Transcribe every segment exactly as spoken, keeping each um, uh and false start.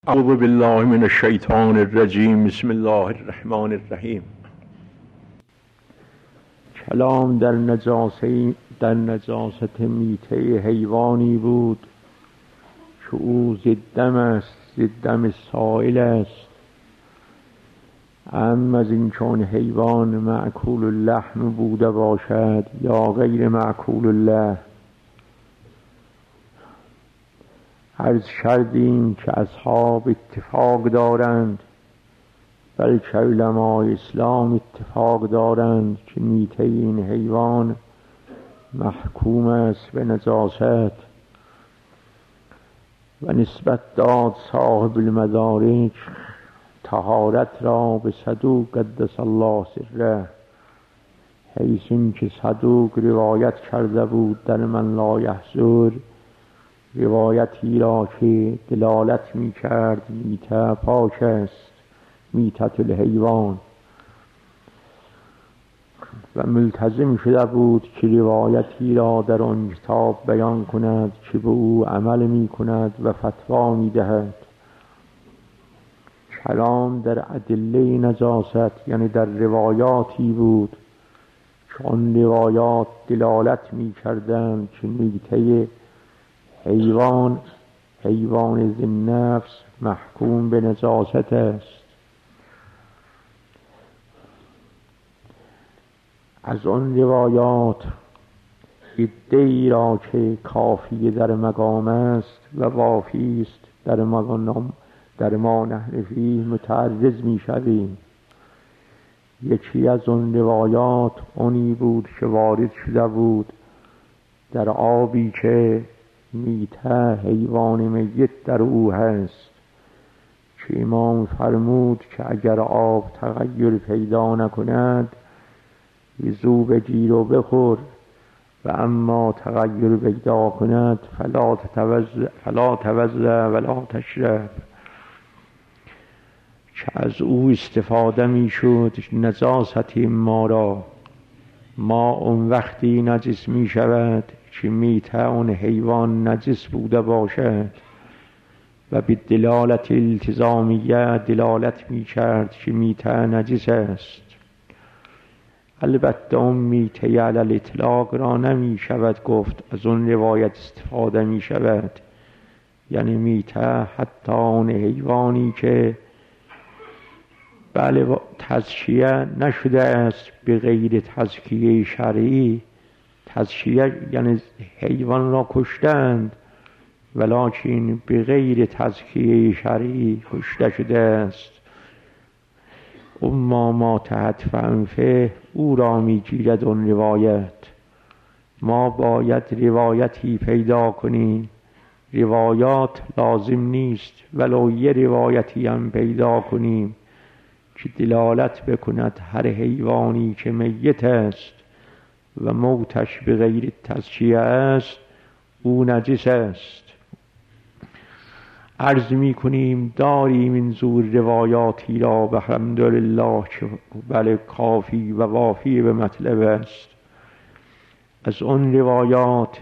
اعوذ بالله من الشیطان الرجیم. بسم الله الرحمن الرحیم. کلام در نجاست در نجاست میته حیوانی بود که او ضدم است، ضدم سائل است. اما از این چون حیوان مأکول اللحم بوده باشد یا غیر مأکول الله. عرض کردیم که اصحاب اتفاق دارند، بلکه علمای اسلام اتفاق دارند که میته این حیوان محکوم است به نجاست و نسبت داد صاحب المدارک طهارت را به صدوق قدس الله سره، حیث این که صدوق روایت کرده بود در من لا یحضر، روایتی را که دلالت می کرد میته پاک است، میتة الحیوان، و ملتزم شده بود که روایتی را در آن کتاب بیان کند که به او عمل می کند و فتوا می دهد. کلام در ادله نجاست یعنی در روایاتی بود که آن روایات دلالت می کردند که میته حیوان حیوان ذی النفس محکوم به نجاست است. از آن روایات عده‌ای را که کافی در مقام است و وافی است در مقام در ما نحن فیه متعرض می شویم. یکی از آن روایات آنی بود که وارد شده بود در آبی که میته حیوان میت در او هست، که امام فرمود که اگر آب تغییر پیدا نکند وضو بگیر و بخور، و اما تغییر پیدا کند فلا تتوضأ فلا تتوضأ ولا تشرب، که از او استفاده می شد نجاست ما را. ما اون وقتی نجس می شود که میته اون حیوان نجس بوده باشد و به دلالت التزامیه دلالت می کرد که میته نجس است. البته اون میته علی الاطلاق را نمی شود گفت، از اون روایت استفاده می شود، یعنی میته حتی اون حیوانی که بله تزکیه نشده است به غیر تزکیه شرعی. تزکیه یعنی حیوان را کشتند ولکن به غیر تزکیه شرعی کشته شده است. اما ما تحت فانفه او را می گیرد اون روایت. ما باید روایتی پیدا کنیم، روایات لازم نیست ولو یه روایتی هم پیدا کنیم که دلالت بکند هر حیوانی که میت است و موتش به غیر تزکیه است او نجس است. عرض می کنیم داریم این زور روایاتی را به الحمدلله که بله کافی و وافی به مطلب است. از اون روایات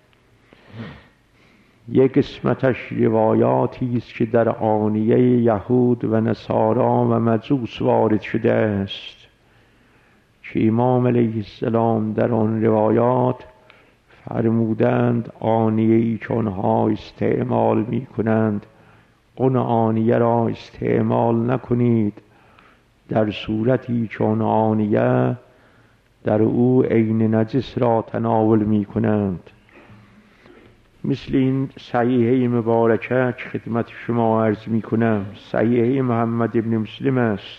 یک قسمتش روایاتی است که در آنیه یهود و نصارا و مجوس وارد شده است، که امام علیه السلام در آن روایات فرمودند آنیه‌ای که آنها استعمال می کنند اون آنیه را استعمال نکنید در صورتی که آن آنیه در او عین نجس را تناول می کنند. مثل این صحیحه مبارکه که خدمت شما عرض می کنم، صحیحه محمد ابن مسلم است،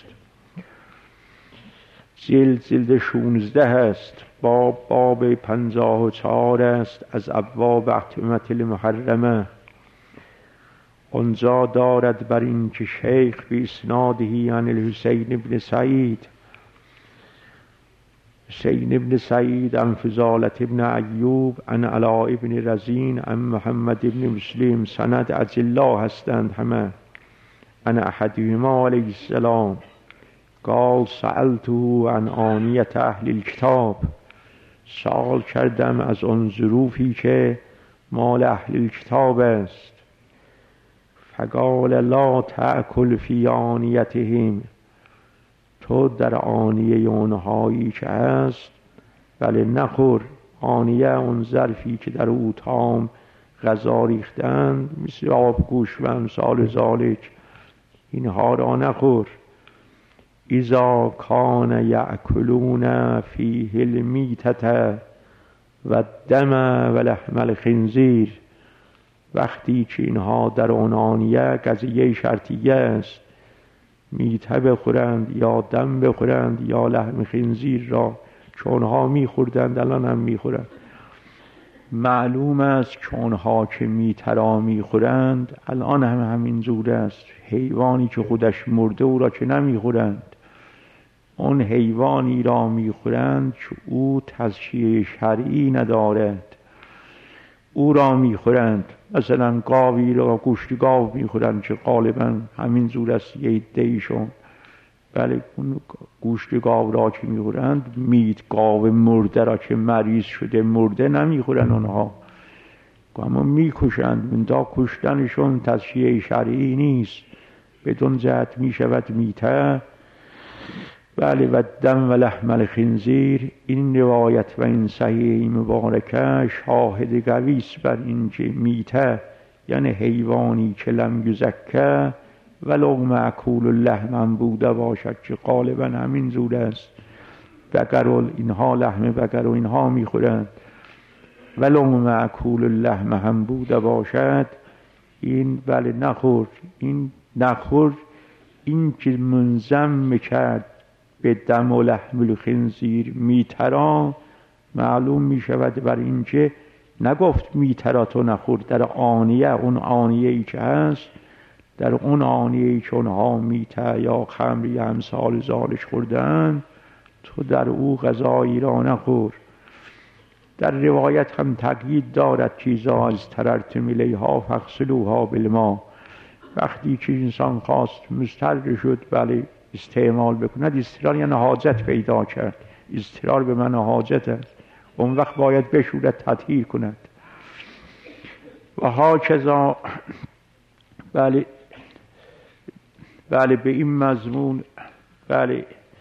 جلد جلد شونزده است، باب باب پنجاه و چهار است از ابواب اطعمة المحرمه. آنجا دارد بر این که شیخ به اسناده عن الحسین ابن سعید حسین ابن سعید عن فضالة ابن ایوب عن علاء ابن رزین عن محمد ابن مسلم سند اجلا هستند همه. عن احدهما علیه السلام قال سألته عن آنیة اهل الکتاب، سوال کردم از آن ظروفی که مال اهل الکتاب است. فقال لا تأکل فی آنیتهم، تو در آنیه اونهایی که هست بله نخور. آنیه اون ظرفی که در او طعام غذا ریختند مثل آب گوشت و امثال ذالک، اینها را نخور. اذا کان یأکلون فیه المیتة و الدم و لحم الخنزیر، وقتی که اینها در اون آنیه قضیه شرطیه است، میته بخورند یا دم بخورند یا لحم خنزیر را، چون اونها میخوردند الان هم میخورند. معلوم است که اونها که میته را میخورند الان هم همین جور است. حیوانی که خودش مرده او را که نمیخورند، اون حیوانی را میخورند که او تزکیه شرعی ندارد، او را میخورند. مثلا گاوی را، گوشت گاو میخورند که غالبا همین جور است یه عده‌ایشون. بله اون گوشت گاو را که میخورند، میت گاو مرده را که مریض شده مرده نمیخورند اونها، اما میکشند. من دا کشتنشون تزکیه شرعی نیست، بدون جهت میشود میته. بله و دم و لحم الخنزیر، این روایت و این صحیح مبارکه شاهد قوی است بر این که میته یعنی حیوانی که لم یزکه ولو مأکول اللحم هم بوده باشد، که غالبا همین زور است. بقر و اینها لحم بقر و اینها میخورند، ولو مأکول اللحم هم بوده باشد، این بله نخور. این نخور این که منظم میکرد به دم و لحم الخنزیر میترا، معلوم میشود بر این که نگفت میترا تو نخور. در آنیه، اون آنیه ای که هست، در اون آنیه ای که اونها میته یا خمر یا امثال ذالک خوردن، تو در او غذایی را نخور. در روایت هم تقیید دارد که اذا اضطررتم الیها فاغسلوها بالماء، وقتی که انسان خواست مضطر شد بله استعمال بکند، استرار یعنی حاجت پیدا کرد، استرار به من حاجت است، اون وقت باید بشورد تطهیر کند. و هاکذا بله بله به این مضمون بله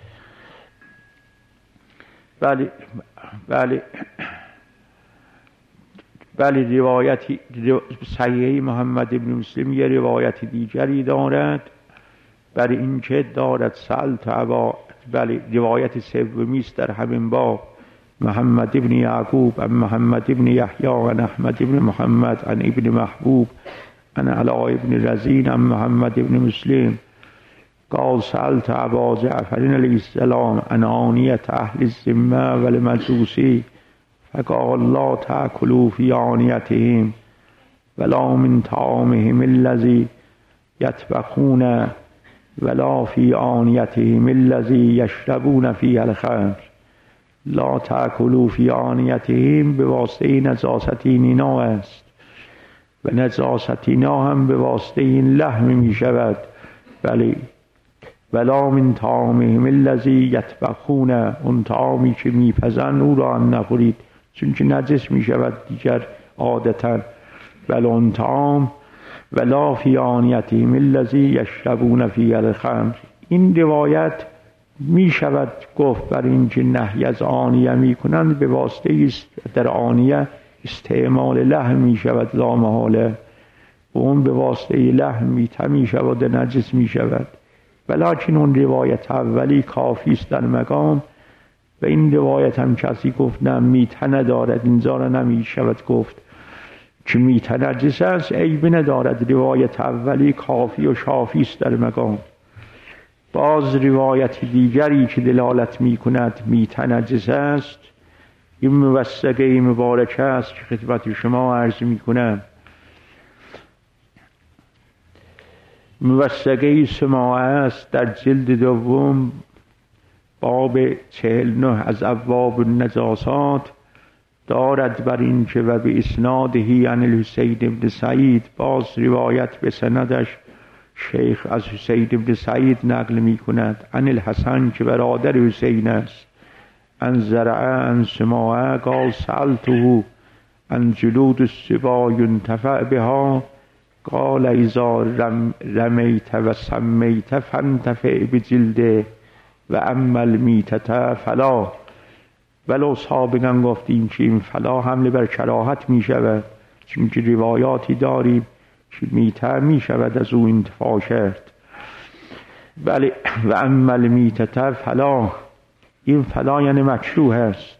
بله بله بله روایتی صحیح محمد ابن مسلم یه روایت دیگری دارد بر این که دارد سألت ابا، بله روایت سومی است در همین باب، محمد ابن یعقوب عن محمد ابن یحیی عن احمد ابن محمد عن ابن محبوب عن علاء ابن رزین عن محمد ابن مسلم قال سألت ابا جعفر علیه السلام عن آنیة اهل الذمة والمجوسی فقال لا تأکلوا فی آنیتهم ولا من طعامهم الذی یطبخون ولا فی آنیتهم الذی یشربون فیه الخمر. لا تأکلوا فی آنیتهم به واسطه نجاست اینا است و نجاست اینا هم به واسطه این لحم می شود. بله ولا من طعامهم الذی یطبخون، اون طعامی که میپزن او را هم نخورید چون که نجس می شود دیگر عادتا. ولا اون طعام ولا فی آنیتهم الذی یشربون فیه الخمر. این روایت می شود گفت بر این که نهی از آنیه می کنند به واسطه است در آنیه استعمال لحم می شود لا محاله، و اون به واسطه لحم میته می شود و نجس می شود. ولیکن اون روایت اولی کافی است در مقام، و این روایت هم کسی گفت نه میته ندارد اینجا را نمی شود گفت که میته نجس است، عیب ندارد. روایت اولی کافی و شافی است در مقام. باز روایت دیگری که دلالت می کند میته نجس است، این موثقه مبارکه است که خدمت شما عرض می کنم. موثقه سماعه است در جلد دوم باب چهل نه از ابواب النجاسات، دارد بر این که و به اسناده عن الحسین ابن سعید، باز روایت به سندش شیخ از حسین ابن سعید نقل می کند عن الحسن که برادر حسین است، عن زرعه عن سماعه قال سألته عن جلود السباع ينتفع بها قال اذا رم رمیت و سمیت فانتفع بجلده و اما المیتة فلا. ولو سابقا گفتیم که این فلا حمله بر کراهت می شود، چون که روایاتی داریم که میته می شود از او انتفاع کرد. بله و اما المیتة فلا، این فلا یعنی مکروه است.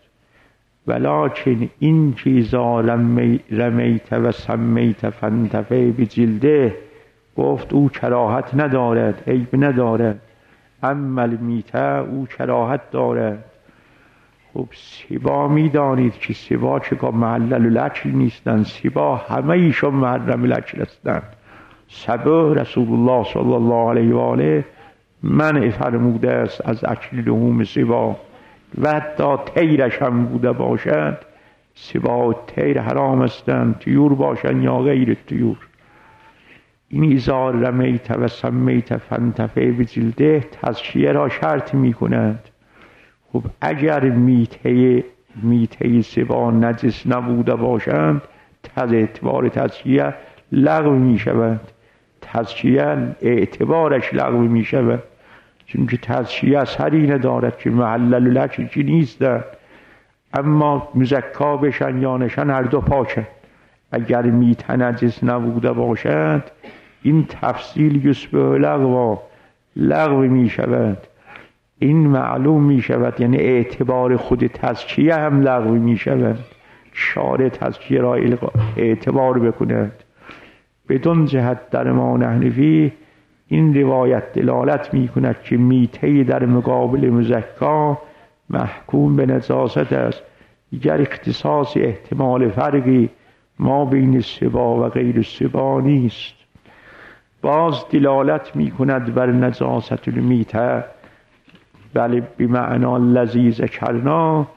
ولکن این که اذا رمیت و سمیت فانتفع بجلده، گفت او کراهت ندارد، عیب ندارد. اما المیته او کراهت دارد. خب سبا می دانید که سبا چگاه محلل لکل نیستند، سبا همه ایشون محرم لکل هستند. سبا رسول الله صلی الله علیه و آله منع فرموده است از اکل لحوم سبا و حتی تیرش هم بوده باشد. سبا و تیر حرام هستند، طیور باشند یا غیر طیور. این اذا رمیت و سمیت فانتفع بجلده تزکیه را شرط می کند. خب اگر میته میته سبا نجس نبوده باشند، از اعتبار تزکیه لغو می شود، تزکیه اعتبارش لغو می شود، چون که تزکیه اثری ندارد که محلل لکل که نیستند. اما مزکا بشن یا نشن هر دو پاکند. اگر میته نجس نبوده باشند این تفصیل یشبه لغو لغو می شود. این معلوم می شود، یعنی اعتبار خود تزکیه هم لغو می شود. شارع تزکیه را اعتبار بکند. بدون جهت در ما نحنفی این روایت دلالت می کند که میته در مقابل مزکا محکوم به نجاست است. دیگر اختصاص احتمال فرقی ما بین سبا و غیر سبا نیست. باز دلالت می کند بر نجاست المیته، بله بمعنا الذی ذکرنا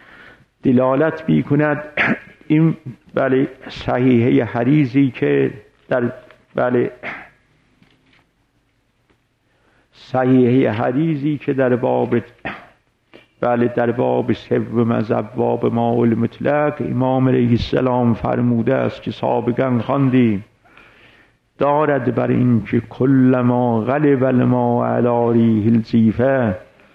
دلالت می کند. این بله صحیحه حدیثی که در بله صحیحه حدیثی که در باب بله در باب سوم از ابواب ماء المطلق امام علیه السلام فرموده است که سابقا خواندیم، دارد بر این که کل ما غلب الماء علی ریح الجیفه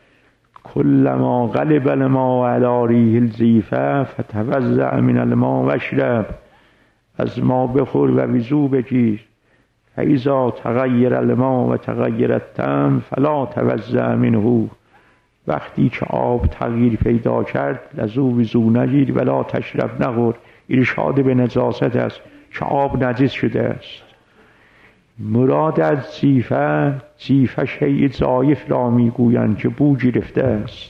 کل ما غلب الماء علی ریح الجیفه فتوضأ من الماء واشرب، از ما بخور و وضو بگیر. فاذا تغیر الماء و تغیر الطعم فلا توضأ منه، وقتی که آب تغییر پیدا کرد از او وضو نگیر ولا تشرب نخور. ارشاد به نجاست است که آب نجس شده است. مراد از جیفه جیفه شیء ضایف را میگویند که بو گرفته است.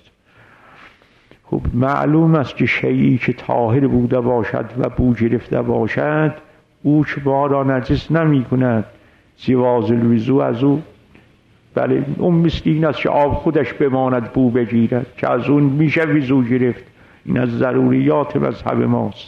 خب معلوم است که شیئی که طاهر بوده باشد و بو گرفته باشد او که با را نجس نمی کند. جواز الوضو از او بله اون مثل این است که آب خودش بماند بو بگیرد که از اون میشه وضو گرفت. این از ضروریات مذهب ماست.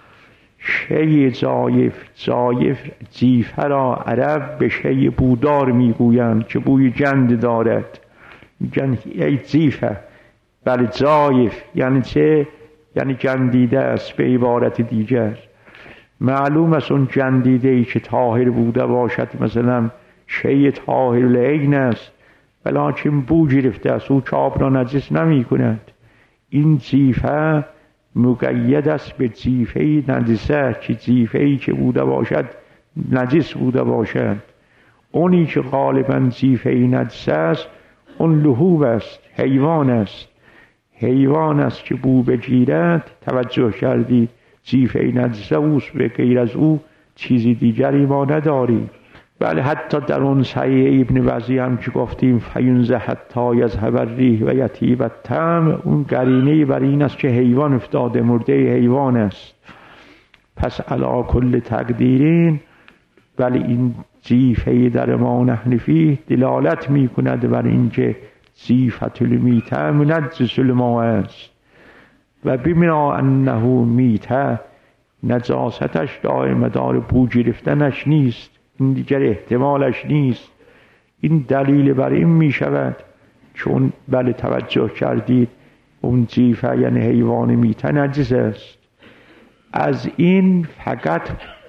شیء ضایف ضایف جیفه را عرب به شیء بودار میگویند که بوی جند دارد. میگن ای جیفه، بله ضایف یعنی چه؟ یعنی جندیده است. به عبارت دیگر معلوم است اون جندیده ای که طاهر بوده باشد مثلا شیء طاهر العین است ولکن بو گرفته است، او چاب را نجس نمی کند. این جیفه مقید است به جیفه نجسه که جیفه ای که بوده باشد نجس بوده باشد. اونی که غالبا جیفه نجس است اون لحوم است، حیوان است. حیوان است که بو بگیرد توجه کردید جیفه نجسه اوست، به غیر از او چیزی دیگری ما نداریم. بله حتی در اون صحیح ابن وزی هم که گفتیم فینزه حتی یذهب الریح و یطیب الطعم، اون قرینه بر این است که حیوان افتاده، مرده حیوان است. پس علی کل تقدیرین ولی این جیفه در ما نحنفی دلالت می کند بر این که جیفت المیته منجس الماء است و بمنا انه میته نجاستش دائم دار بو گرفتنش نیست، این دیگر احتمالش نیست. این دلیل بر این می شود چون بله توجه کردید اون جیفه یعنی حیوان میته نجس است. از این فقط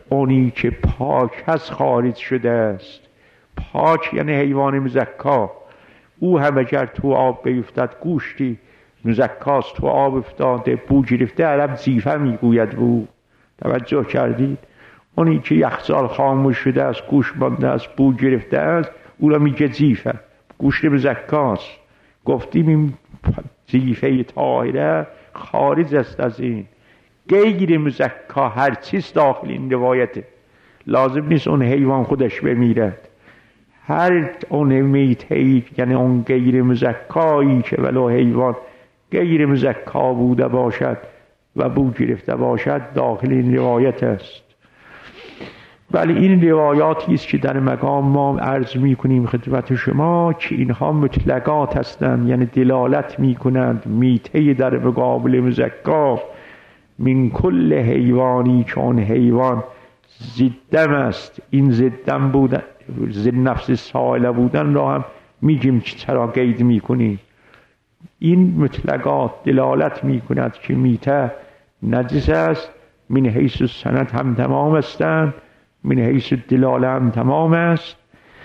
اونی که پاک هست خارج شده است. پاک یعنی حیوان مزکا. او هم اگر تو آب بیفتد گوشتی مزکاست، تو آب افتاده بو گرفته، عرب زیفه میگوید بو. توجه کردید؟ اونی که یخزال خاموش شده است، گوش مانده است، بو گرفته است، او را میگه زیفه، گوشت مزکاست. گفتیم این زیفه طاهره خارج است از این. غیر مزکا هر چیز داخل این روایته. لازم نیست اون حیوان خودش بمیرد. هر اون میته یعنی اون غیر مزکایی که ولو حیوان غیر مزکا بوده باشد و بو گرفته باشد داخل این روایت است. ولی این روایاتی است که در مقام ما عرض می کنیم خدمت شما که اینها مطلقات هستند، یعنی دلالت می کنند میته در مقابل مزکا. من کل حیوانی چون حیوان زدم است. این زدم بودن، زد نفس سائله بودن را هم میگیم که چرا قید میکنیم. این مطلقات دلالت میکند که میته نجس است. من حیث سند هم تمام هستند، من حیث دلاله هم تمام است.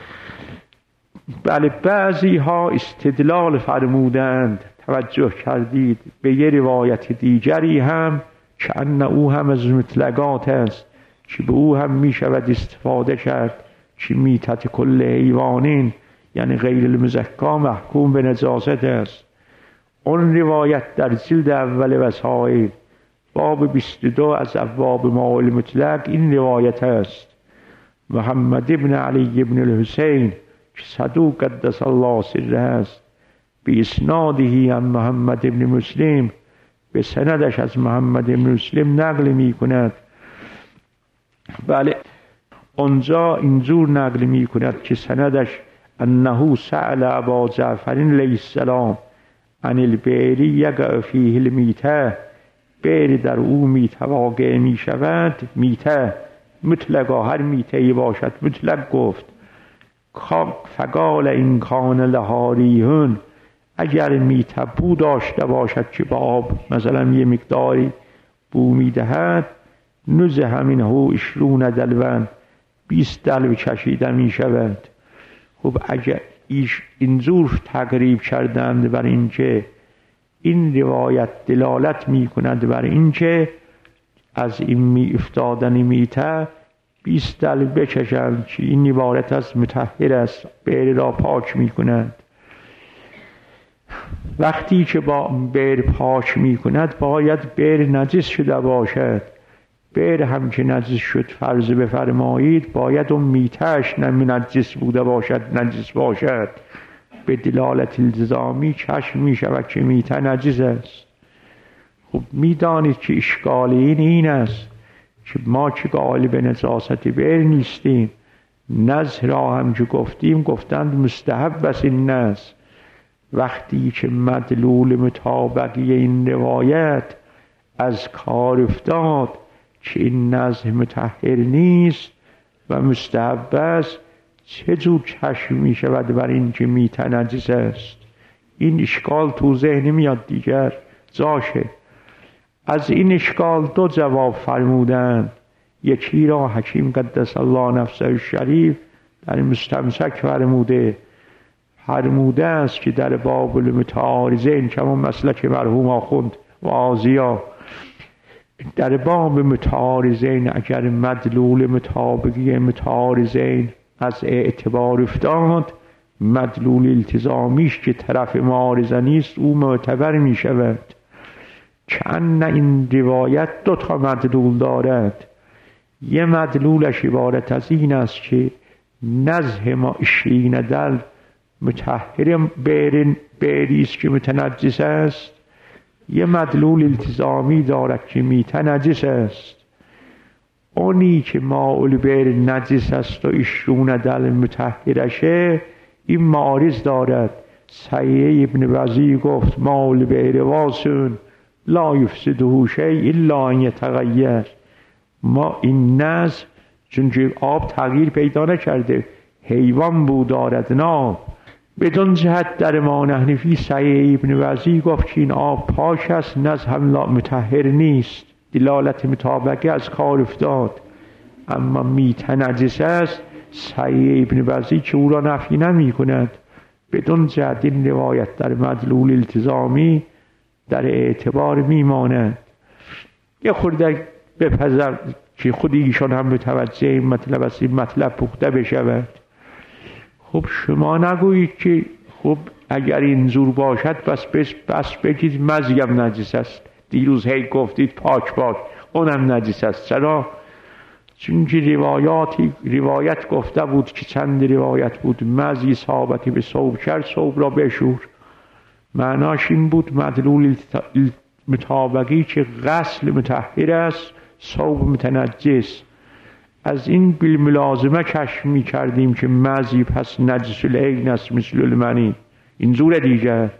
بله بعضی ها استدلال فرمودند، توجه کردید، به یه روایت دیگری هم که ان او هم از مطلقات است که به او هم می شود استفاده کرد که میتت کل حیوانین یعنی غیر المزکا محکوم به نجاست است. اون روایت در جلد اول وسائل باب بیست و دو از ابواب ماء المطلق این روایت است. محمد ابن علی ابن الحسین که صدوق قدس الله سره است، به اسناده هم محمد ابن مسلم، به سندش از محمد ابن مسلم نقل می کند. بله اونجا اینجور نقل می کند که سندش انه سأل ابا جعفر علیه السلام عن البئر یقع فیه المیته. بئر در او میته واقع می شود. میته مطلقا هر میته باشد مطلق گفت. فقال این کان لها ریحٌ، اگر میته بو داشته باشد که با آب مثلا یه مقداری بو میدهد، نزه منه عشرون دلو، بیست دلو کشیده می شود. خب اگر ایش اینجور تقریب کردند بر اینکه این روایت دلالت می کند بر اینکه از این می افتادن میته بیست دلو بکشند که این عبارت از مطهر است، بئر را پاک می کند. وقتی که با بئر پاک می کند باید بئر نجس شده باشد. بئر هم که نجس شد فرض بفرمایید باید اون میتهش نجس بوده باشد، نجس باشد. به دلالت الزامی چشم می شود که میته نجس است. خب می دانید که اشکال این این است که ما که قائل به نجاست بئر نیستیم. نزه را هم که گفتیم گفتند مستحب است این نزه. وقتی که مدلول مطابقی این روایت از کار افتاد که این نزه مطهر نیست و مستحب است، چجور چشم می شود بر این که میته نجس است؟ این اشکال تو ذهن میاد دیگر جاشه. از این اشکال دو جواب فرمودند. یکی را حکیم قدس الله نفسه الشریف در مستمسک فرموده فرموده است که در باب المتعارضین که همون مسلک مرحوم آخوند و آزیا، در باب متعارضین اگر مدلول مطابقی متعارضین از اعتبار افتاد، مدلول التزامیش که طرف معارضه نیست او معتبر می شود. چند این روایت دو تا مدلول دارد. یه مدلولش عبارت از این است که نزه ما عشرین دل مطهر بئری است که متنجس است. یه مدلول التزامی دارد که میته نجس است. اونی که ماء البئر نجس است و عشرون دل مطهرشه این معارض دارد. سعیه ابن وزی گفت ماء البئر واسع لا یفسده شیء الا ان یتغیر. ما این نز چون آب تغییر پیدا نکرده، حیوان بود دارد ناب. بدون جهت در امام حنفی سعیه ابن وزی گفت که این آب پاک است، نز هم مطهر نیست. دلالت مطابقه از کار افتاد. اما میته نجس است، صحیح ابن بزی که او را نفی نمی کند. بدون جهت این روایت در مدلول التزامی در اعتبار میماند. یه خورده بپذر که خود ایشان هم متوجه این مطلب است، این مطلب پخته بشود. خب شما نگویید که خب اگر این زور باشد بس بس, بس بگید مزیم نجس است. دیروز هی گفتید پاک باد، اونم نجس است. چرا؟ چون که روایاتی روایت گفته بود که چند روایت بود مزی صحابتی به ثوب کرد ثوب را بشور. معناش این بود مدلول مطابقی که غسل مطهر است، ثوب متنجس. از این بالملازمه کشف می کردیم که مزی پس نجس العین است مثل المنی. این زور دیگر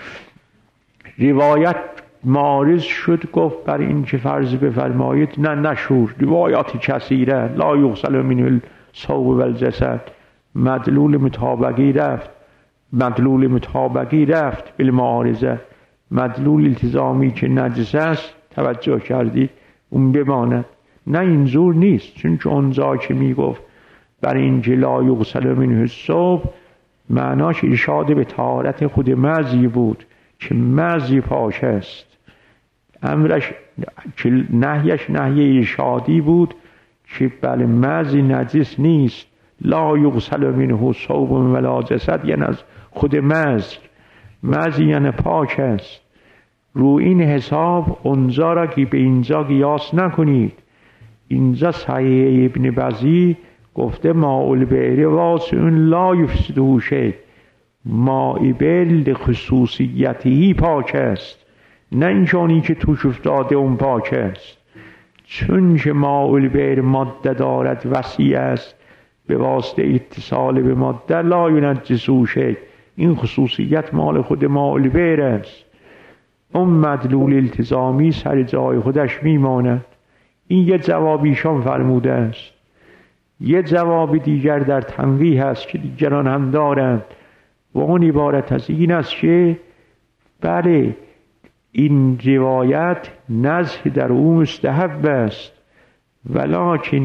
روایت معارض شد، گفت بر این که فرض بفرمایید نه نشور، روایاتی کثیره لا یغسل منه الثوب والجسد. مدلول مطابقی رفت مدلول مطابقی رفت بالمعارضه. مدلول التزامی که نجس است توجه کردید اون بماند. نه این زور نیست، چون که اونجا که میگفت بر این که لا یغسل منه الثوب معناش ارشاد به طهارت خود مزی بود که مزی پاک است. امرش که نهیش نهی ارشادی بود که بله مزی نجس نیست. لا یغسل منه ثوب ولا جسد یعنی از خود مز. مزی یعنی پاک است. رو این حساب اونجا را که به اینجا قیاس نکنید. اینجا صحیح ابن بزی گفته ماء البئر واسع لا یفسده شیء. ماء بئر خصوصیتی پاک است، نه اینجانی که توش افتاده اون پاک است. چون که ماء البئر ماده دارد وسیع است به واسطه اتصال به ماده لا ینجسه شیء. این خصوصیت مال خود ماء البئر است. اون مدلول التزامی سر جای خودش میماند. این یه جوابیشان فرموده است. یه جواب دیگر در تنقیح هست که دیگران هم دارند و اون عبارت از این است که بله این روایت نزح در او مستحب است، ولکن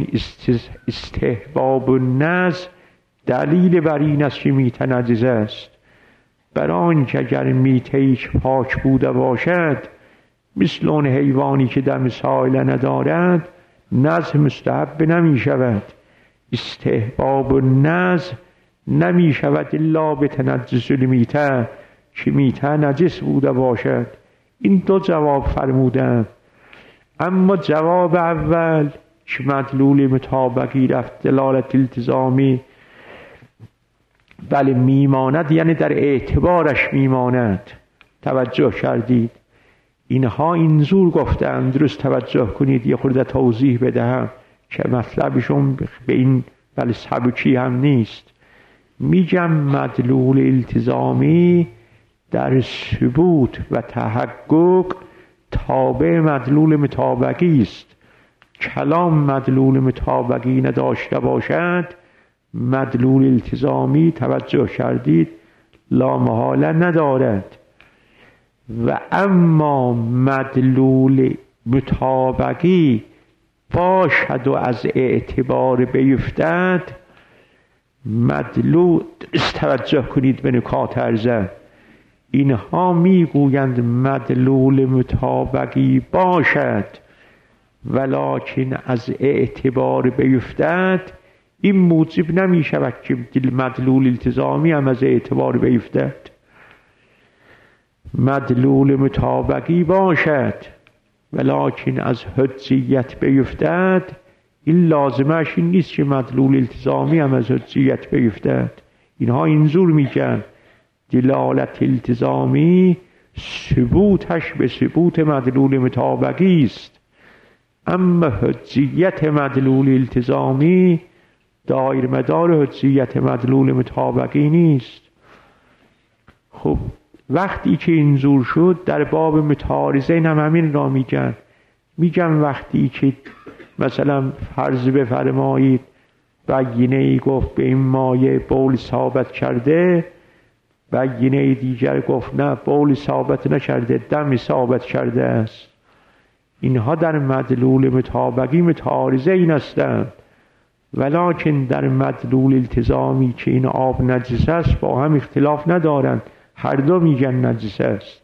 استحباب النزح دلیل بر این است که میته نجس است. برای اینکه اگر میته پاک بوده باشد مثل اون حیوانی که دم سایل ندارد نزح مستحب نمی شود. استحباب النزح نمی شود الا به تنجس المیته که میته نجس بوده باشد. این دو جواب فرمودن. اما جواب اول که مدلول مطابقی رفت دلالت التزامی بله میماند، یعنی در اعتبارش میماند. توجه کردید؟ اینها اینجور گفتند. درست توجه کنید یه خورده توضیح بدهم که مطلبشون به این بله سبکی هم نیست. میگم مدلول التزامی در ثبوت و تحقق تابع مدلول مطابقی است. کلام مدلول مطابقی نداشته باشد مدلول التزامی توجه کردید لا محاله ندارد. و اما مدلول مطابقی باشد و از اعتبار بیفتد مدلول توجه کنید به نکات عرضه. اینها میگویند مدلول مطابقی باشد ولکن از اعتبار بیفتد این موجب نمی شود که مدلول التزامی هم از اعتبار بیفتد. مدلول مطابقی باشد ولکن از حجیت بیفتد این لازمش این نیست که مدلول التزامی هم از حجیت بیفتد. اینها اینجور میگن دلالت التزامی ثبوتش به ثبوت مدلول مطابقی است، اما حجیت مدلول التزامی دایر مدار حجیت مدلول مطابقی نیست. خب وقتی که اینجور شد در باب متعارضین هم همین را میگن. میگن وقتی که مثلا فرض بفرمایید بگینه ای گفت به این مایه بول ثابت کرده، بگینه دیگر گفت نه بول ثابت نکرده دم ثابت کرده است. اینها در مدلول مطابقی متعارضین هستند. ولکن در مدلول التزامی که این آب نجس است با هم اختلاف ندارند، هر دو میگن نجس است.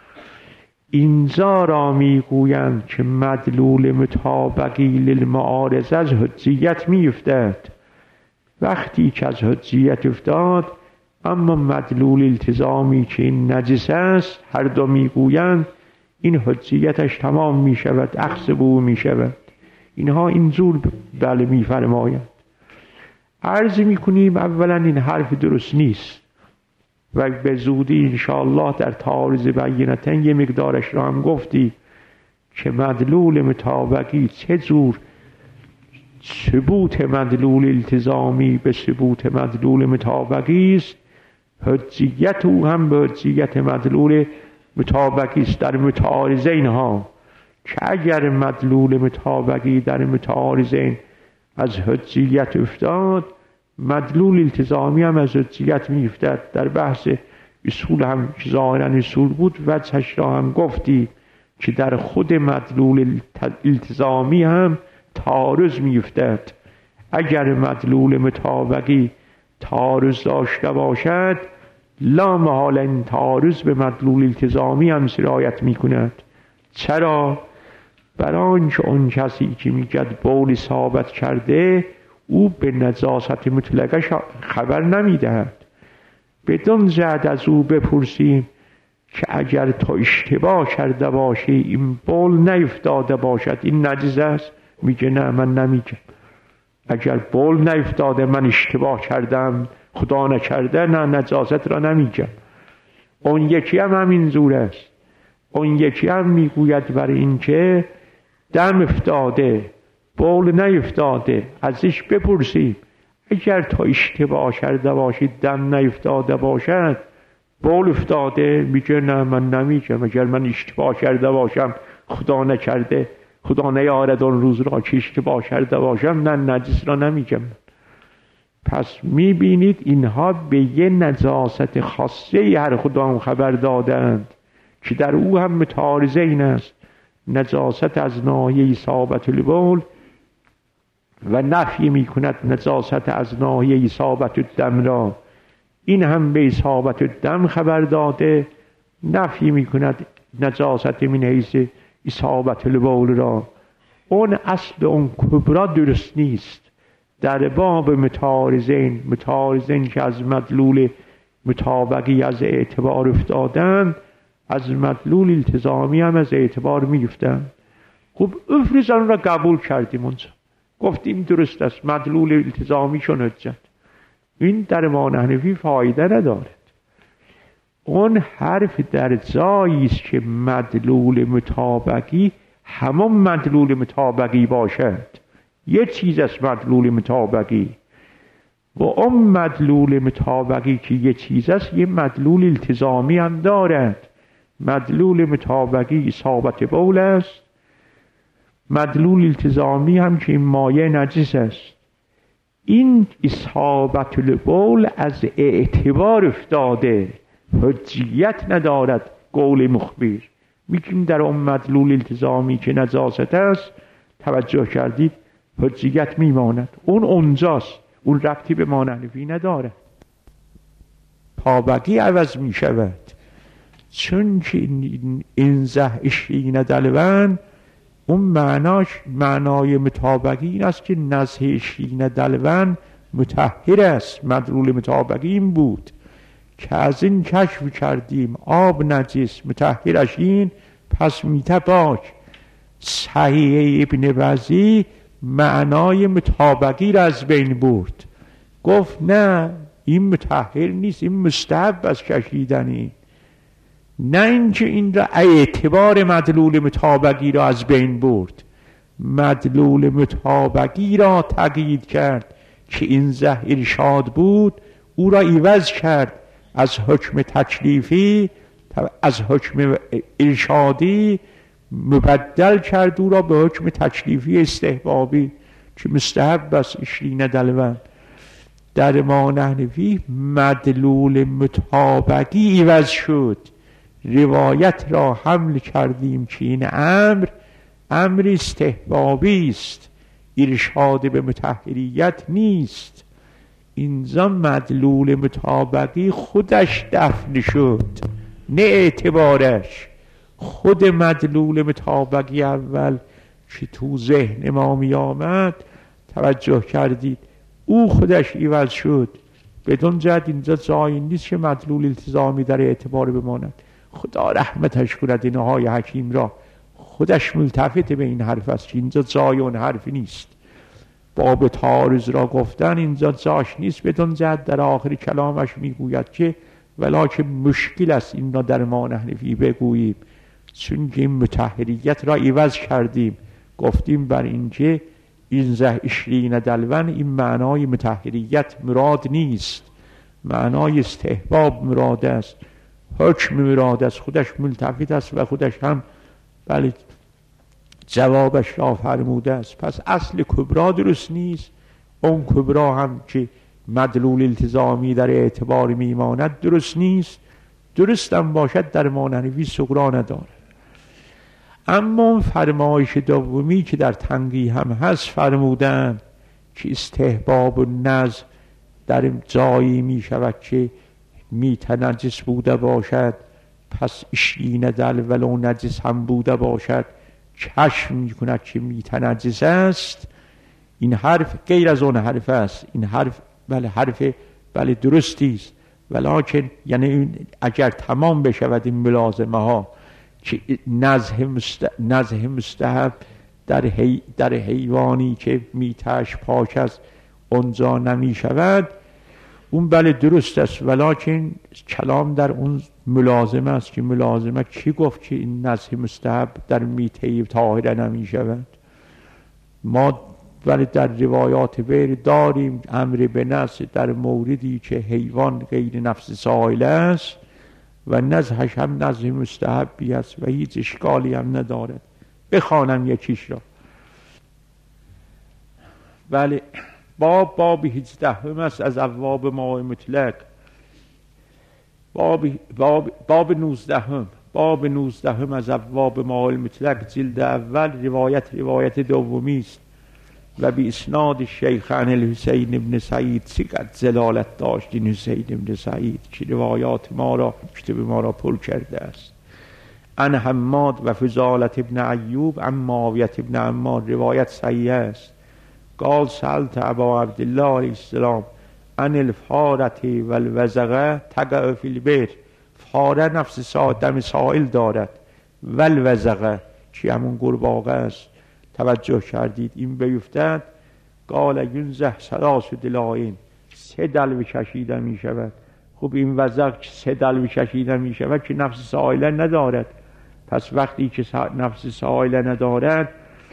اینجا را میگویند که مدلول مطابقی للمعارضه از حجیت میافتد. وقتی که از حجیت افتاد، اما مدلول التزامی که این نجس است هر دو میگویند این حجیتش تمام میشود، اخذ بو میشود. اینها اینجور بله میفرمایند. عرض میکنیم اولا این حرف درست نیست و به زودی انشاءالله در تعارض بینتن یه مقدارش را هم گفتی که مدلول مطابقی چه جور ثبوت مدلول التزامی به ثبوت مدلول مطابقی است، حجیت او هم به حجیت مدلول مطابقی است در متعارضه اینها، که اگر مدلول مطابقی در متعارضین از حجیت افتاد، مدلول التزامی هم از حجیت می افتد. در بحث اصول هم ظاهرا اصول بود وجهش را هم گفتی که در خود مدلول التزامی هم تعارض می افتد. اگر مدلول مطابقی تعارض داشته باشد، لا محال این تعارض به مدلول التزامی هم سرایت می کند. چرا؟ برای آنکه اون کسی که میگد بول ثابت کرده او به نجاست مطلقه خبر نمیدهد. بدون زد از او بپرسیم که اگر تو اشتباه کرده باشی این بول نیفتاده باشد این نجس است؟ میگه نه من نمیگم. اگر بول نیفتاده من اشتباه کردم خدا نکرده نه نجاست را نمیگم. اون یکی هم همین زور است. اون یکی هم میگوید برای اینکه دم افتاده بول نیفتاده ازش بپرسیم، اگر تا اشتباه کرده باشید دم نیفتاده باشد بول افتاده؟ میگه نه من نمیگم. اگر من اشتباه کرده باشم خدا نکرده خدا نیارد اون روز را که اشتباه کرده باشم نه نجس را نمیگم. پس میبینید اینها به یه نجاست خاصه هر خدا خبر دادند که در او هم متعارضه این است، نجاست از ناحیه اصابت البول و نفی میکند نجاست از ناحیه اصابت الدم را. این هم به اصابت الدم خبر داده، نفی میکند نجاست من حیث اصابت البول را. اون اصل اون کبرا درست نیست. در باب متعارضین متعارضین که از مدلول مطابقی از اعتبار افتادن، از مدلول التزامی هم از اعتبار میگفتن. خب افرض آن را قبول کردیم، اونجا گفتیم درست است مدلول التزامی شون حجت. این در ما حنفی فایده ندارد. اون حرف در جایی است که مدلول مطابقی همون مدلول مطابقی باشد. یه چیز است مدلول مطابقی و اون مدلول مطابقی که یه چیز است یه مدلول التزامی هم دارد. مدلول مطابقی اصابت بول است، مدلول التزامی هم که این مایه نجس است. این اصابت البول از اعتبار افتاده، حجیت ندارد قول مخبر. میگیم در اون مدلول التزامی که نجاست است توجه کردید حجیت میماند. اون اونجاست، اون ربطی به ما حنفی نداره. طابقی عوض میشود چون که این زه اشرین دلون اون معناش معنای مطابقی این است که نزه اشرین دلون مطهر است. مدلول مطابقی این بود که از این کشف کردیم آب نجس مطهرش این پس میتباک. صحیح ابن وزی معنای مطابقی را از بین برد، گفت نه این مطهر نیست، این مستحب از کشیدنی. نه اینکه این را اعتبار مدلول مطابقی را از بین برد، مدلول مطابقی را تقیید کرد که این زه ارشاد بود، او را عوض کرد از حکم تکلیفی از حکم ارشادی مبدل کرد او را به حکم تکلیفی استحبابی که مستحب است اشرین دلون. در ما حنفی مدلول مطابقی عوض شد، روایت را حمل کردیم که این امر امر استحبابی است. ارشاد به مطهریت نیست. اینجا مدلول مطابقی خودش دفن شد، نه اعتبارش. خود مدلول مطابقی اول که تو ذهن ما می آمد، توجه کردید او خودش ایوز شد. بدون جد اینجا جایی نیست که مدلول التزامی در اعتبار بماند. خدا رحمتش کند این آقای حکیم را، خودش ملتفت به این حرف است که اینجا جای اون حرفی نیست. باب تعارض را گفتن اینجا جاش نیست. بدون جد در آخر کلامش میگوید که ولکن مشکل است این را در ما نحنفی بگوییم، چون که این مطهریت را عوض کردیم، گفتیم بر اینکه این زه اشرین دلون این معنای مطهریت مراد نیست، معنای استحباب مراد است، حکم مراد است. خودش ملتفت است و خودش هم بله جوابش را فرموده است. پس اصل کبرا درست نیست، اون کبرا هم که مدلول التزامی در اعتبار میماند درست نیست. درست هم باشد در ما نحنفی صغرا نداره. اما فرمایش دومی که در تنقیح هم هست فرمودن که استحباب و نزع در جایی می شود که میتنجس بوده باشد، پس اشرین دل ولو نجس هم بوده باشد چشم می کند که میتنجس است. این حرف غیر از اون حرف است. این حرف بله حرف بله درستی است، ولکن یعنی اگر تمام بشود این ملازمه ها که نزه مست... نزه مستحب در, حی... در حیوانی که میتش پاک است اونجا نمی شود، اون بله درست است، ولکن کلام در اون ملازمه است که ملازمه کی گفت که این نزه مستحب در میته طاهره نمی شود؟ ما ولی در روایات غیر داریم امر به نزه در موردی که حیوان غیر نفس سائل است و نزهش هم نزه مستحبی است و هیچ اشکالی هم ندارد. بخوانم یکیش را. بله باب باب هجدهم است از ابواب ماء مطلق. باب باب باب نوزدهم باب نوزدهم از ابواب ماء مطلق جلد اول. روایت روایت دومی است و بی اسناد شیخان الحسین ابن سعید چقدر زلالت داشت این حسین ابن سعید که روایات ما را کتب ما را پر کرده است. ان حماد و فضالت ابن ایوب عن معاویت ابن عمار، روایت صحیح است. قال سألت ابا عبدالله علیه السلام ان الفارة و الوزغه تقع فی البئر. فاره نفس سا دم سائل دارد، و الوزغه چی همون قورباغه است. توجه کردید این بیفتد. قال ینزح ثلاث دلاین، سه دلو کشیده می شود. خب این وزغ سه دلو کشیده می شود که نفس سائله ندارد. پس وقتی که نفس سائله ندارد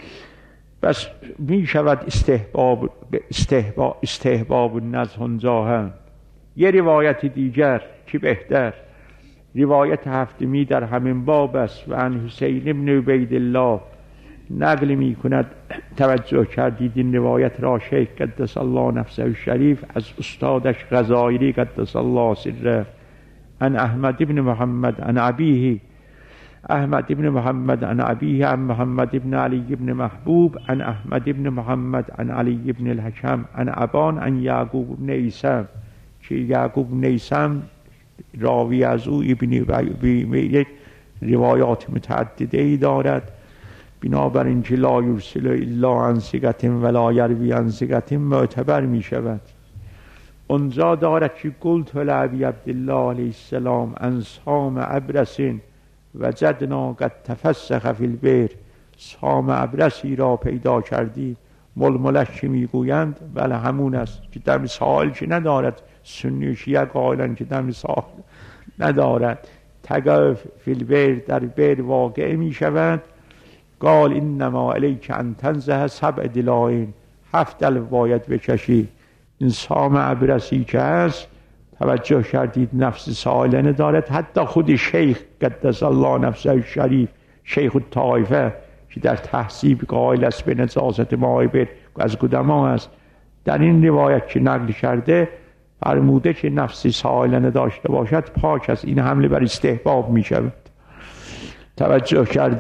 بس می شود استحباب استحباب استحباب نزه هم. یه روایت دیگر که بهتر، روایت هفتمی در همین باب است و عن حسین ابن عبیدالله نقل می کند. توجه کردید این روایت را شیخ قدس الله نفسه الشریف از استادش غزائری قدس الله سره عن احمد ابن محمد عن ابیه احمد ابن محمد عن ابیه عن محمد ابن علی ابن محبوب عن احمد ابن محمد عن علی ابن الحکم عن ابان عن یعقوب ابن ایسم که یعقوب ابن ایسم راوی از او ابن یک روایات متعدده ای دارد. بنابراین که لا یرسل الا عن ثقة ولا یروی عن ثقة معتبر می شود. اونجا دارد که قلت لابی عبدالله علیه السلام ان صام ابرس وجدنا قد تفسخ فی البئر. صام ابرسی را پیدا کردی، ململش که میگویند بله همون است که دم سائل که ندارد. سنی و شیعه قائلند که دم سائل ندارد. تقع فی البئر در بئر واقع می شود. قال انما علیک ان تنزه سبع دلاین، هفت دلو باید بکشی. این صام ابرسی که هست توجه کردید نفس سائله ندارد. حتی خود شیخ قدس الله نفسه الشریف شیخ الطائفه که در تحصیب قائل است به نجاست ماء بئر از قدما است، در این روایت که نقل کرده فرموده که نفس سائله نداشته باشد پاک است. این حمله بر استحباب می شود. توجه کردید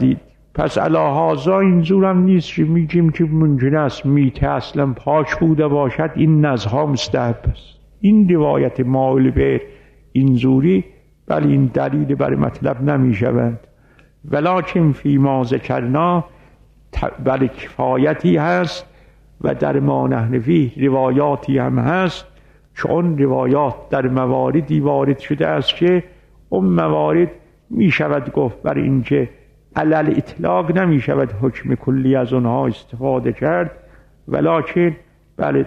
پس علاهازا اینجور هم نیست که میگیم که ممکن است میته اصلا پاک بوده باشد، این نزها مستحب است. این روایت مائل به اینجوری ولی این دلیل برای مطلب نمی شوند. ولکن فی ما ذکرنا بله کفایتی هست و در ما نحن فیه روایاتی هم هست، چون روایات در مواردی وارد شده است که اون موارد می شود گفت بر اینکه علل اطلاق نمی شود حکم کلی از اونها استفاده کرد، ولکن بله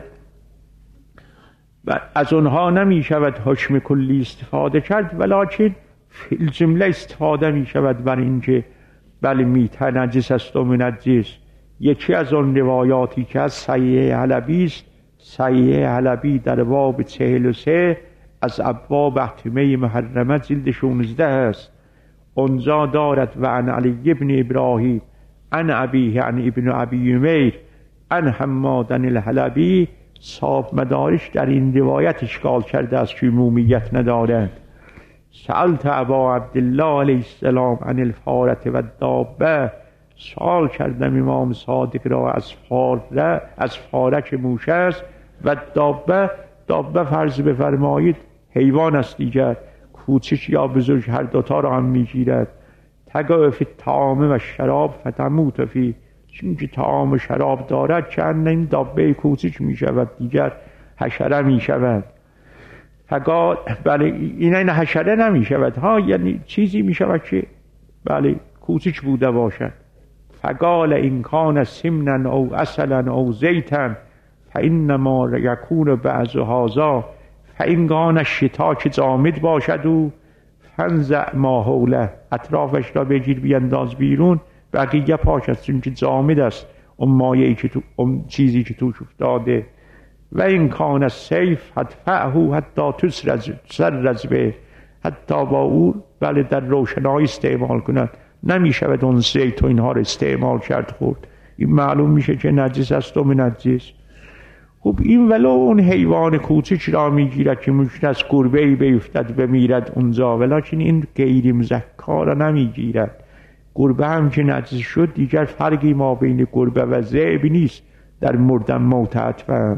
از اونها نمی شود حکم کلی استفاده کرد، ولکن فی الجمله استفاده می شود بر اینکه بله میته نجس است و منجس. یکی از اون روایاتی که از صحیح حلبی است، صحیح حلبی در باب چهل و سه از ابواب احتمه محرمه جلد شانزده است. اونجا دارد و عن علی ابن ابراهیم عن ابیه عن ابن ابی امیر عن حمادن الحلبی. صاحب مدارش در این روایت اشکال کرده است که عمومیت ندارد. سألت ابا عبدالله علیه السلام عن الفارة و الدابه، سوال کردم امام صادق را از فاره، از فاره که موش است، و دابه، دابه فرض بفرمایید حیوان است دیگر، کوچک یا بزرگ هر دوتا را هم میگیرد. تگا فی الطعام و شراب فتموت فی، چون که طعام و شراب دارد که این دابه کوچک می شود دیگر حشره می شود. تگا بله این این حشره نمی شود ها، یعنی چیزی می شود که بله کوچک بوده باشد. فقال این کان سمنا او اصلا او زیتا فانما یکون بعض هذا فان کان الشتا که جامد باشد و فنزع ما حوله، اطرافش را بگیر بینداز بیرون، بقیه پاک است چون که جامد است اون مایه‌ای که تو اون چیزی که توش افتاده. و این کان السیف حدفعه حتی تسرز به، حتی با او بله در روشنایی استعمال کند، نمی شود اون زیت و اینها رو استعمال کرد خورد، این معلوم میشه که نجس است و منجس. خب این ولو اون حیوان کوچک را میگیرد که ممکن است گربه‌ای بیفتد بمیرد اونجا، ولیکن این غیر مزکا را نمیگیرد. گربه هم که نجس شد دیگر فرقی ما بین گربه و ذئب نیست در مردن موت حتما،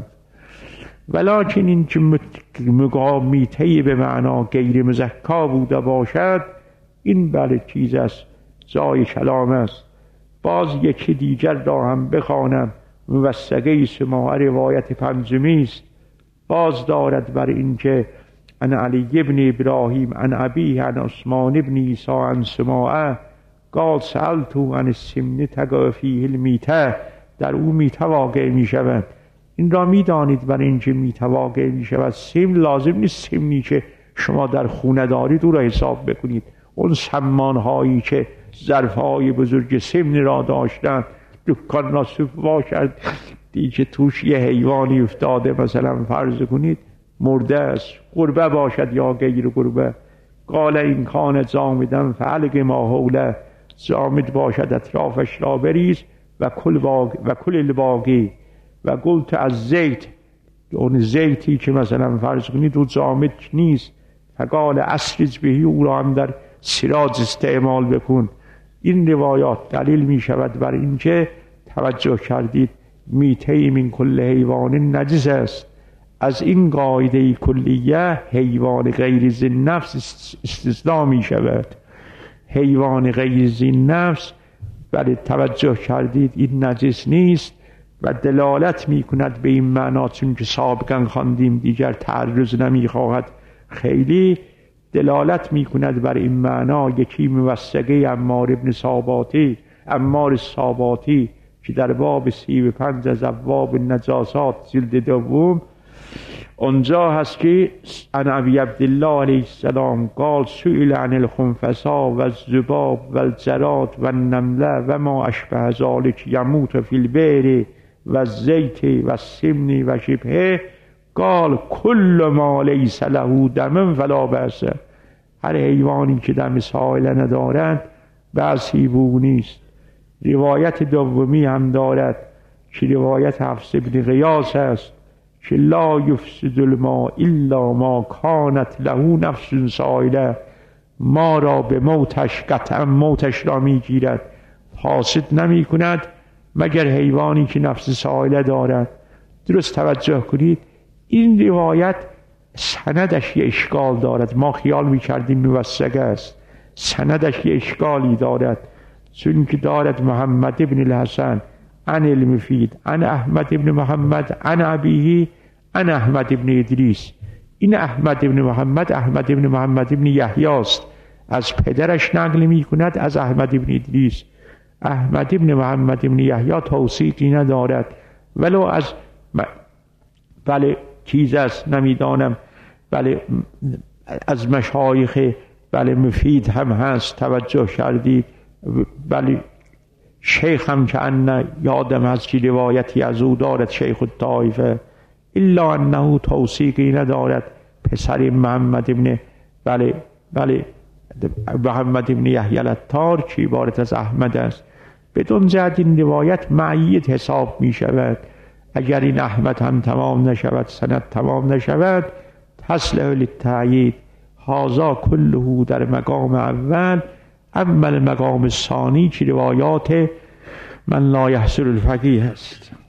ولیکن این که میته به معنا غیر مزکا بوده باشد این بله چیز است، جای کلام است. باز یکی دیگر را هم بخوانم، موثقه سماع روایت پنجمی است. باز دارد بر اینکه عن علی ابن ابراهیم عن ابیه عن عثمان ابن عیسی عن سماعه قال سألتو عن السمن تقع فیه المیته، در او میته واقع می شود. این را می دانید برای اینکه میته واقع می شود سمن لازم نیست سمنی که شما در خونه دارید او را حساب بکنید. اون سمان هایی که ظرف های بزرگ سمن را داشتن، دکان را سفوا کرد دیگه توش یه حیوانی افتاده، مثلا فرض کنید مرده است، گربه باشد یا غیر گربه، قال این کان جامدن فعلق ما حوله، جامد باشد اطرافش را بریز و کل باقی و کل الباقی و قلت از زیت، اون زیتی که مثلا فرض کنید او جامد نیست، فقال اسرج بهی، او را هم در سراج استعمال بکن. این روایات دلیل می شود بر اینکه توجه کردید میته من کل حیوان نجس است. از این قاعده کلیه حیوان غیر ذی نفس استثنا می شود. حیوان غیر ذی نفس بله توجه کردید این نجس نیست و دلالت می کند به این معنا، چون که سابقا خواندیم دیگر تعرض نمی خواهد، خیلی دلالت می کند بر این معنا. یکی موثقه عمار ابن صاباتی، عمار صاباتی که در باب سی و پنج از ابواب نجاسات جلد دوم اونجا هست که عن ابی عبدالله علیه السلام قال سئل عن الخنفساء و الذباب و الجراد و النمله و ما اشبه ذلک یموت فی البئر و الزیت و السمن و شبهه قال کل ما لیس له دم فلا بأس، هر حیوانی که دم سائل ندارد بأسی بو نیست. روایت دومی هم دارد که روایت حفص بن غیاث است که لا یفسد الماء الا ما کانت له نفس سائله، ما را به موتش قطعا موتش را میگیرد حاسد نمی کند مگر حیوانی که نفس سائله دارد. درست توجه کنید، این روایت سندش یه اشکال دارد. ما خیال میکردیم موثق است، سندش یه اشکالی دارد، چون که دارد محمد ابن الحسن عن المفید عن احمد ابن محمد عن ابیه عن احمد ابن ادریس. این احمد ابن محمد احمد ابن محمد ابن یحیی است، از پدرش نقل می کند از احمد ابن ادریس. احمد ابن محمد ابن یحیی توثیقی ندارد، ولو از بله چیز است نمیدانم، بله از مشایخ بله مفید هم هست، توجه کردید؟ بله شیخ هم که ان یادم هست که روایتی از او دارد، شیخ الطائفه، الا انه توثیقی ندارد. پسر محمد ابن بله بله محمد ابن یحیی العطار که عبارت از احمد است. بدون جهت این روایت معید حساب می شود. اگر این احمد هم تمام نشود، سند تمام نشود، تصلح للتأیید. هذا کله در مقام اول. اما المقام ثانی که روایات من لا یحصل الفقیه است.